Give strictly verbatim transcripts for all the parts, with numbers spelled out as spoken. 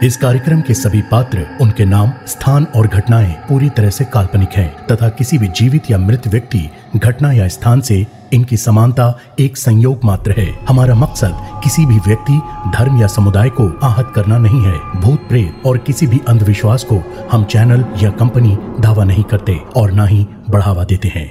इस कार्यक्रम के सभी पात्र, उनके नाम, स्थान और घटनाएं पूरी तरह से काल्पनिक हैं तथा किसी भी जीवित या मृत व्यक्ति, घटना या स्थान से इनकी समानता एक संयोग मात्र है। हमारा मकसद किसी भी व्यक्ति, धर्म या समुदाय को आहत करना नहीं है। भूत प्रेत और किसी भी अंधविश्वास को हम चैनल या कंपनी दावा नहीं करते और न ही बढ़ावा देते हैं।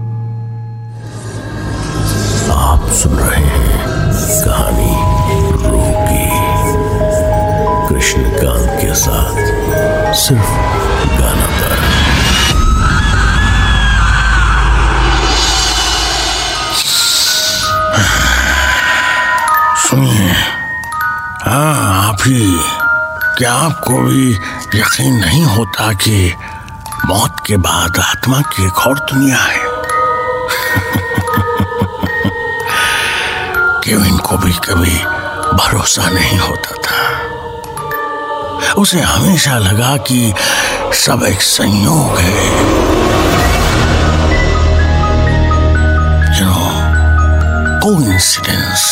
आप सुन रहे हैं कहानी रोगी कृष्णकांत के साथ, सिर्फ गाना पर। सुनिए, हाँ आप ही, क्या आपको भी यकीन नहीं होता कि मौत के बाद आत्मा की एक और दुनिया है? केविन को भी कभी भरोसा नहीं होता था। उसे हमेशा लगा कि सब एक संयोग है। You know, coincidence.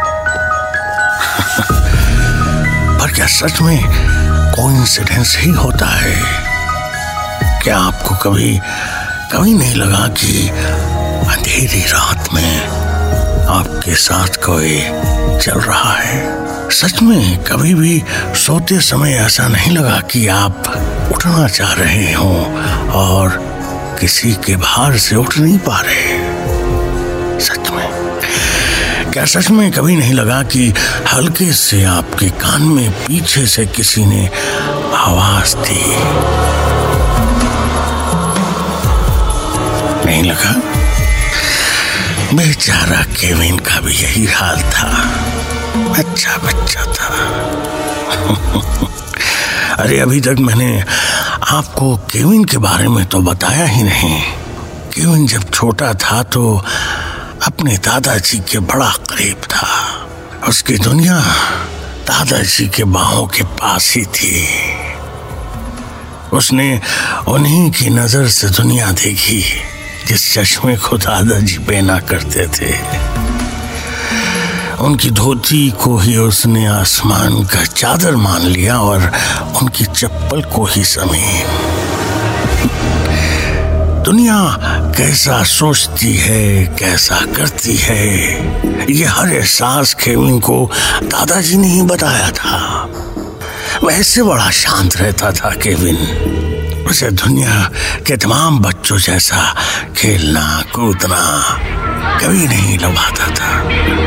पर क्या सच में कोइंसिडेंस ही होता है? क्या आपको कभी कभी नहीं लगा कि अंधेरी रात में आपके साथ कोई चल रहा है? सच में कभी भी सोते समय ऐसा नहीं लगा कि आप उठना चाह रहे हो और किसी के भार से उठ नहीं पा रहे? सच में क्या सच में कभी नहीं लगा कि हल्के से आपके कान में पीछे से किसी ने आवाज दी? नहीं लगा? बेचारा केविन का भी यही हाल था। अच्छा बच्चा था। अरे अभी तक मैंने आपको केविन के बारे में तो बताया ही नहीं। केविन जब छोटा था तो अपने दादाजी के बड़ा करीब था। उसकी दुनिया दादाजी के बाहों के पास ही थी। उसने उन्हीं की नजर से दुनिया देखी जिस चश्मे को दादाजी पहना करते थे। उनकी धोती को ही उसने आसमान का चादर मान लिया और उनकी चप्पल को ही ज़मीन। दुनिया कैसा सोचती है, कैसा करती है, ये हर एहसास केविन को दादाजी ने ही बताया था। वैसे बड़ा शांत रहता था केविन। उसे दुनिया के तमाम बच्चों जैसा खेलना कूदना कभी नहीं लुभाता था।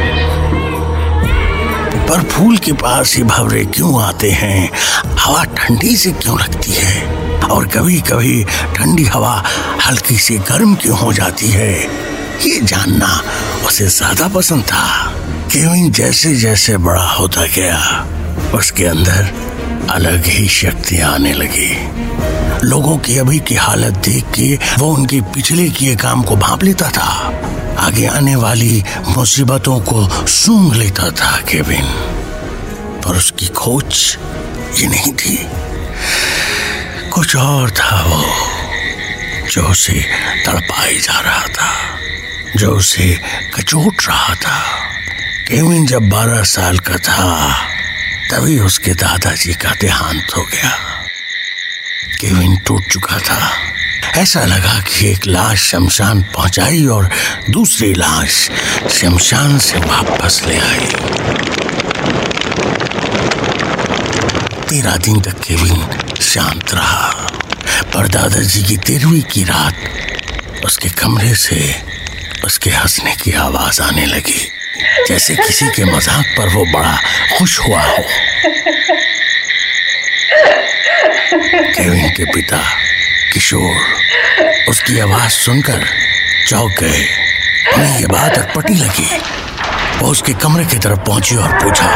पर फूल के पास ही भंवरे क्यों आते हैं, हवा ठंडी से क्यों लगती है और कभी कभी ठंडी हवा हल्की सी गर्म क्यों हो जाती है, ये जानना उसे ज्यादा पसंद था। केविन जैसे जैसे बड़ा होता गया उसके अंदर अलग ही शक्तियां आने लगी। लोगों की अभी की हालत देख के वो उनके पिछले किए काम को भांप लेता था। आगे आने वाली मुसीबतों को सूंघ लेता था केविन। पर उसकी खोज ये नहीं थी, कुछ और था वो जो उसे तड़पाई जा रहा था, जो उसे कचोट रहा था। केविन जब बारह साल का था तभी उसके दादाजी का देहांत हो गया। केविन टूट चुका था। ऐसा लगा कि एक लाश शमशान पहुंचाई और दूसरी लाश शमशान से वापस ले आई। तेरह दिन तक केविन शांत रहा, पर दादाजी की तेरहवीं की रात उसके कमरे से उसके हंसने की आवाज आने लगी, जैसे किसी के मजाक पर वो बड़ा खुश हुआ हो। केविन के पिता किशोर उसकी आवाज सुनकर चौंक गए। उन्हें ये बात अटपटी लगी। वो उसके कमरे की तरफ पहुंची और पूछा,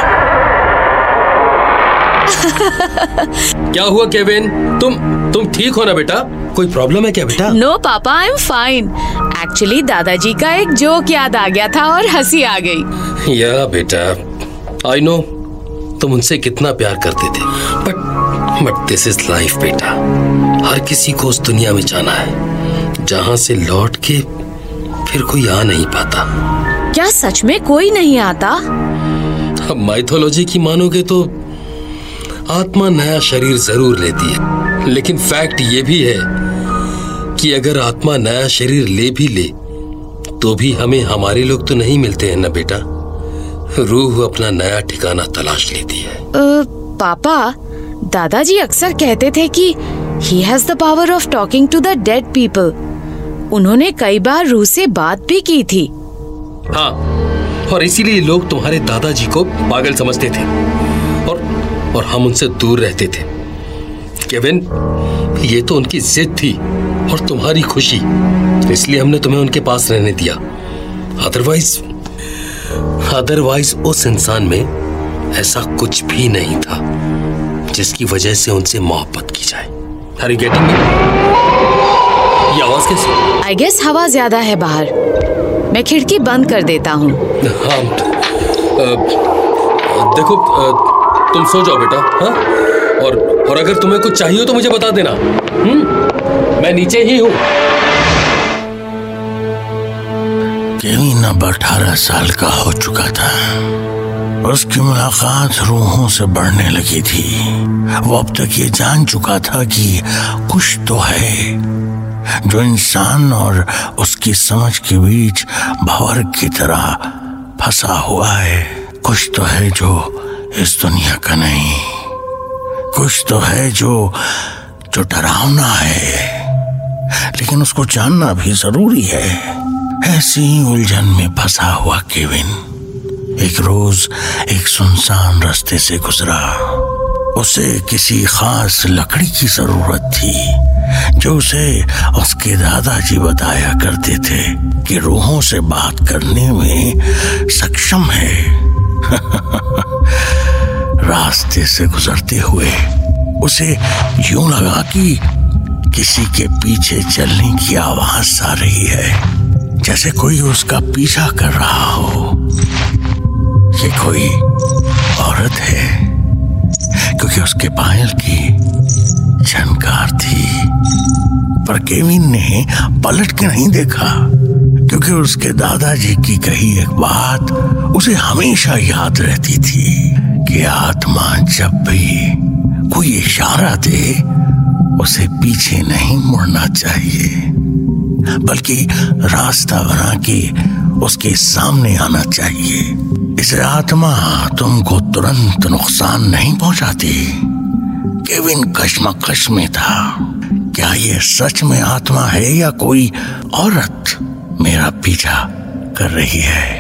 क्या हुआ केविन? तुम तुम ठीक हो ना बेटा? कोई प्रॉब्लम है क्या बेटा? नो पापा, आई एम फाइन। एक्चुअली दादाजी का एक जोक याद आ गया था और हंसी आ गई। या बेटा, आई नो तुम उनसे कितना प्यार करते थे, but but this is life बेटा। हर किसी को उस दुनिया में जाना है जहाँ से लौट के फिर कोई आ नहीं पाता। क्या सच में कोई नहीं आता? अब माइथोलॉजी की मानोगे तो आत्मा नया शरीर जरूर लेती है, लेकिन फैक्ट ये भी है कि अगर आत्मा नया शरीर ले भी ले तो भी हमें हमारे लोग तो नहीं मिलते हैं ना बेटा। रूह अपना नया ठिकाना तलाश लेती है। आ, पापा, दादाजी अक्सर कहते थे कि he has the power of talking to the dead people. उन्होंने कई बार रूह से बात भी की थी। हाँ, और इसीलिए लोग तुम्हारे दादाजी को पागल समझते थे और और हम उनसे दूर रहते थे। केविन, ये तो उनकी जिद थी और तुम्हारी खुशी, इसलिए हमने तुम्हें उनके पास रहने दिया। अदरवाइज अदरवाइज उस इंसान में ऐसा कुछ भी नहीं था जिसकी वजह से उनसे मोहब्बत की जाए। Are you getting me? ये आवाज कैसी? आई गेस हवा ज्यादा है बाहर। मैं खिड़की बंद कर देता हूँ। हाँ, देखो, तुम सो जाओ बेटा। हाँ, और और अगर तुम्हें कुछ चाहिए हो तो मुझे बता देना। हम्म, मैं नीचे ही हूँ। केविन अब अठारह साल का हो चुका था। उसकी मुलाकात रूहों से बढ़ने लगी थी। वो अब तक ये जान चुका था कि कुछ तो है जो इंसान और उसकी समझ के बीच भंवर की तरह फंसा हुआ है। कुछ तो है जो इस दुनिया का नहीं, कुछ तो है जो जो डरावना है, लेकिन उसको जानना भी जरूरी है। ऐसी उलझन में फंसा हुआ केविन एक रोज एक सुनसान रास्ते से गुजरा। उसे किसी खास लकड़ी की जरूरत थी जो उसे उसके दादाजी बताया करते थे कि रूहों से बात करने में सक्षम है। रास्ते से गुजरते हुए उसे यूं लगा कि किसी के पीछे चलने की आवाज आ रही है, जैसे कोई उसका पीछा कर रहा हो। ये कोई औरत है, क्योंकि उसके पायल की झनकार थी। पर केविन ने पलट के नहीं देखा, क्योंकि उसके दादाजी की कही एक बात उसे हमेशा याद रहती थी कि आत्मा जब भी कोई इशारा दे उसे पीछे नहीं मुड़ना चाहिए, बल्कि रास्ता बना के उसके सामने आना चाहिए। इसे आत्मा तुमको तुरंत नुकसान नहीं पहुंचाती। केविन कश्मकश में था। क्या ये सच में आत्मा है या कोई औरत मेरा पीछा कर रही है?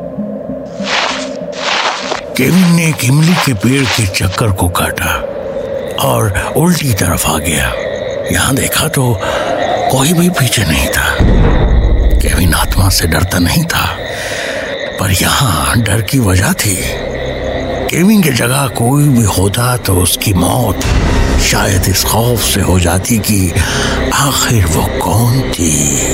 केविन ने एक इमली के पेड़ के चक्कर को काटा और उल्टी तरफ आ गया। यहां देखा तो कोई भी पीछे नहीं था। केविन आत्मा से डरता नहीं था, पर यहां डर की वजह थी। केविन की जगह कोई भी होता तो उसकी मौत शायद इस खौफ से हो जाती कि आखिर वो कौन थी।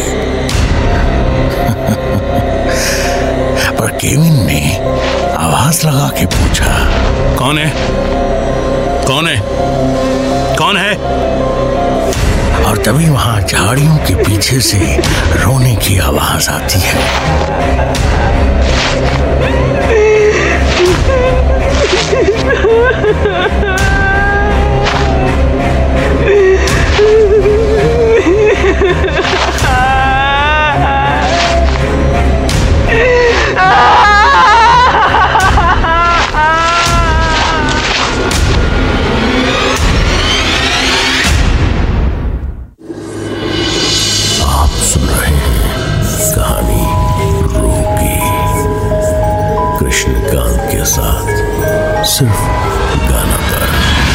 पर केविन ने आवाज लगा के पूछा, कौन है? कौन है? कौन है? और तभी वहां झाड़ियों के पीछे से रोने की आवाज आती है। सिर्फ गाना पर।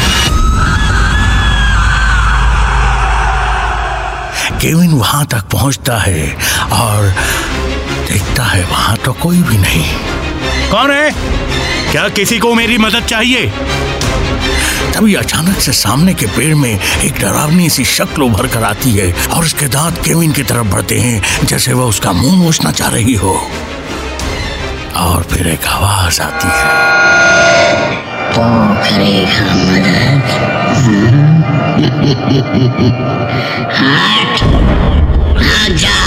केविन वहां तक पहुंचता है और देखता है वहां तो कोई भी नहीं। कौन है? क्या किसी को मेरी मदद चाहिए? तभी अचानक से सामने के पेड़ में एक डरावनी सी शक्ल उभर कर आती है और उसके दांत केविन की तरफ बढ़ते हैं, जैसे वह उसका मुंह नोचना चाह रही हो। और फिर एक आवाज आती है, तो करेगा मदद? हट, भाग जा,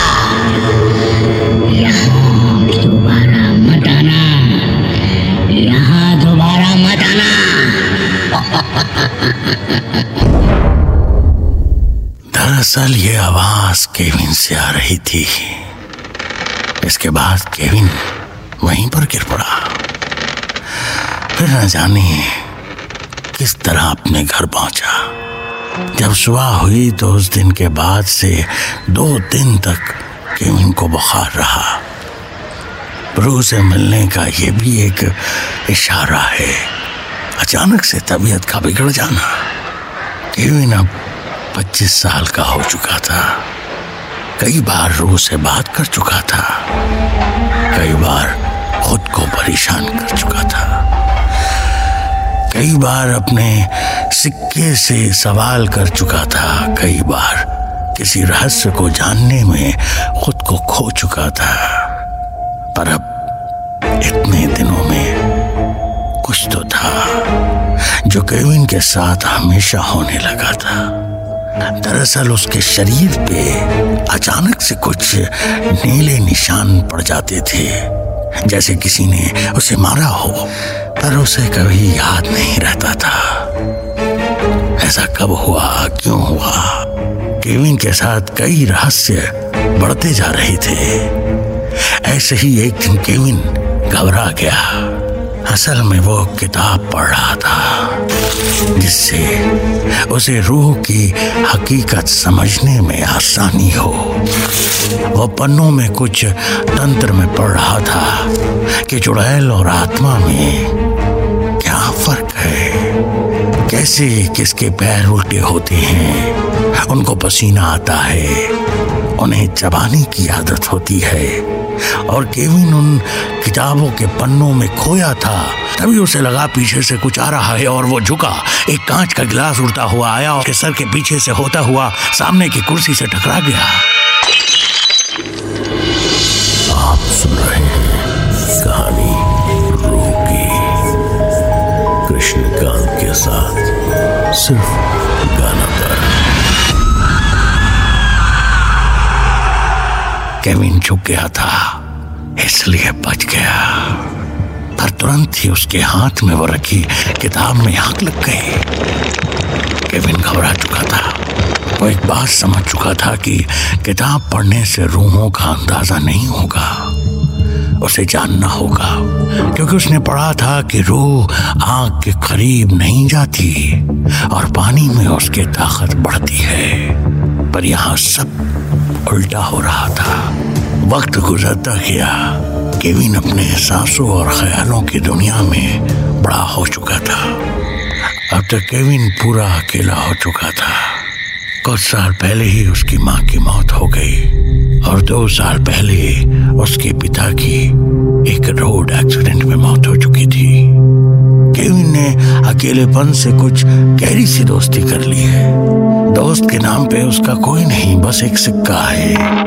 यहाँ दोबारा मत आना, यहाँ दोबारा मत आना। दरअसल ये आवाज केविन से आ रही थी। इसके बाद केविन वहीं पर गिर पड़ा। फिर न जाने किस तरह अपने घर पहुंचा। जब सुबह हुई तो उस दिन के बाद से दो दिन तक केविन को बुखार रहा। ब्रू से मिलने का ये भी एक इशारा है। अचानक से तबीयत का बिगड़ जाना। केविन अब पच्चीस साल का हो चुका था। कई बार रू से बात कर चुका था, कई बार खुद को परेशान कर चुका था, कई बार अपने सिक्के से सवाल कर चुका था, कई बार किसी रहस्य को जानने में खुद को खो चुका था। पर अब इतने दिनों में कुछ तो था जो केविन के साथ हमेशा होने लगा था। दरअसल उसके शरीर पे अचानक से कुछ नीले निशान पड़ जाते थे, जैसे किसी ने उसे मारा हो, पर उसे कभी याद नहीं रहता था ऐसा कब हुआ, क्यों हुआ। केविन के साथ कई रहस्य बढ़ते जा रहे थे। ऐसे ही एक दिन केविन घबरा गया। असल में वो किताब पढ़ रहा था जिससे उसे रूह की हकीकत समझने में आसानी हो। वो पन्नों में कुछ तंत्र में पढ़ रहा था कि चुड़ैल और आत्मा में क्या फर्क है, कैसे किसके पैर उल्टे होते हैं, उनको पसीना आता है, उन्हें चबाने की आदत होती है। और केविन उन किताबों के पन्नों में खोया था। तभी उसे लगा पीछे से कुछ आ रहा है और वो झुका। एक कांच का गिलास उड़ता हुआ आया और उसके सर के पीछे से होता हुआ सामने की कुर्सी से टकरा गया। आप सुन रहे हैं कहानी रूह की, कृष्णकांत के साथ, सिर्फ गाना पर। केविन झुक गया था इसलिए बच गया, पर तुरंत ही उसके हाथ में वो रखी किताब में आग लग गई। केविन घबरा चुका था। वो एक बात समझ चुका था कि किताब पढ़ने से रूहों का अंदाजा नहीं होगा, उसे जानना होगा, क्योंकि उसने पढ़ा था कि रूह आग के करीब नहीं जाती और पानी में उसकी ताकत बढ़ती है। पर यहाँ सब उल्टा हो रहा था। वक्त गुजरता गया। केविन अपने एहसासों और ख्यालों की दुनिया में बड़ा हो चुका था। अब तक केविन पूरा अकेला हो चुका था। कुछ साल पहले ही उसकी माँ की मौत हो गई और दो साल पहले उसके पिता की एक रोड एक्सीडेंट में मौत हो चुकी थी। केविन ने अकेलेपन से कुछ गहरी सी दोस्ती कर ली है। दोस्त के नाम पे उसका कोई नहीं, बस एक सिक्का है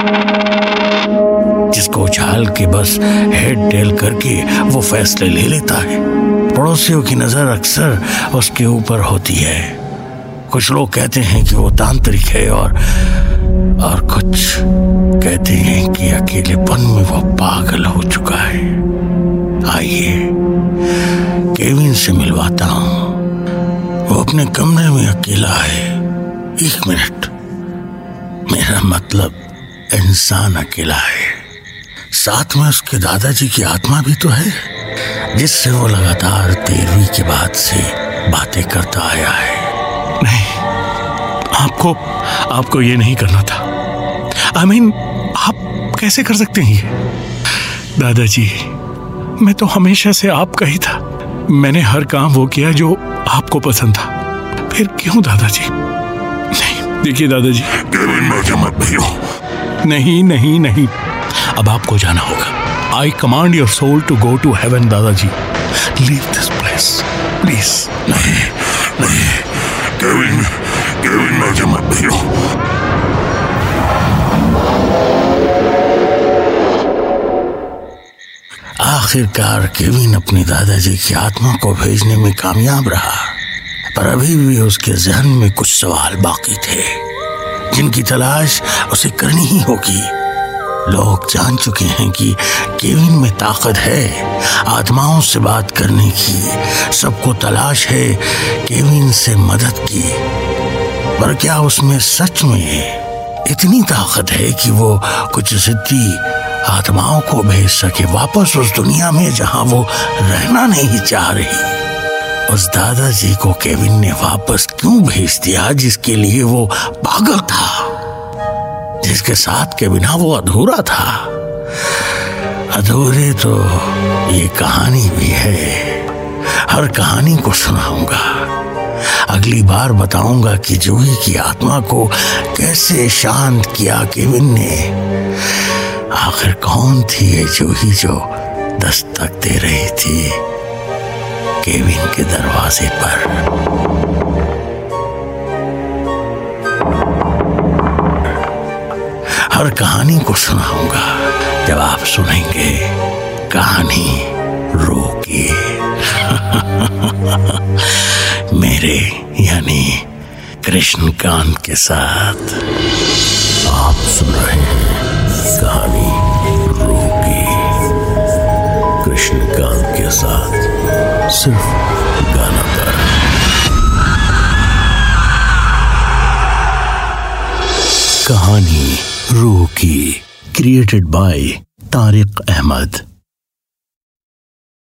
जिसको उछाल के बस हेड टेल करके वो फैसले ले लेता है। पड़ोसियों की नजर अक्सर उसके ऊपर होती है। कुछ लोग कहते हैं कि वो तांत्रिक है और और कुछ कहते हैं कि अकेलेपन में वो पागल हो चुका है। आइए केविन से मिलवाता हूं। वो अपने कमरे में अकेला है। एक मिनट, मेरा मतलब इंसान अकेला है। साथ में उसके दादाजी की आत्मा भी तो है, जिससे वो लगातार तेरहवीं के बाद से बातें करता आया है। नहीं, आपको आपको ये नहीं करना था। आई मीन, आप कैसे कर सकते हैं ये? दादाजी, मैं तो हमेशा से आपका ही था। मैंने हर काम वो किया जो आपको पसंद था। फिर क्यों दादाजी? नहीं, देखिए दादाजी, नहीं नहीं नहीं, अब आपको जाना होगा। I command your soul to go to heaven दादाजी। Leave this place please. नहीं नहीं केविन, केविन मुझे मत भेजो। आखिरकार केविन अपने दादाजी की आत्मा को भेजने में कामयाब रहा, पर अभी भी उसके जहन में कुछ सवाल बाकी थे जिनकी तलाश उसे करनी ही होगी। लोग जान चुके हैं कि केविन में ताकत है आत्माओं से बात करने की। सबको तलाश है केविन से मदद की, पर क्या उसमें सच में इतनी ताकत है कि वो कुछ जिद्दी आत्माओं को भेज सके वापस उस दुनिया में जहां वो रहना नहीं चाह रही? उस दादाजी को केविन ने वापस क्यों भेज दिया जिसके लिए वो पागल था, जिसके साथ के बिना वो अधूरा था? अधूरे तो ये कहानी भी है। हर कहानी को सुनाऊंगा, अगली बार बताऊंगा कि जूही की आत्मा को कैसे शांत किया केविन ने। आखिर कौन थी ये जूही जो दस्तक दे रही थी केविन के दरवाजे पर? हर कहानी को सुनाऊंगा जब आप सुनेंगे कहानी रोके मेरे यानी कृष्णकांत के साथ। आप सुन रहे हैं कहानी रोके कृष्णकांत के साथ, सिर्फ गाना पर। कहानी रोकी, क्रिएटेड बाय तारिक अहमद।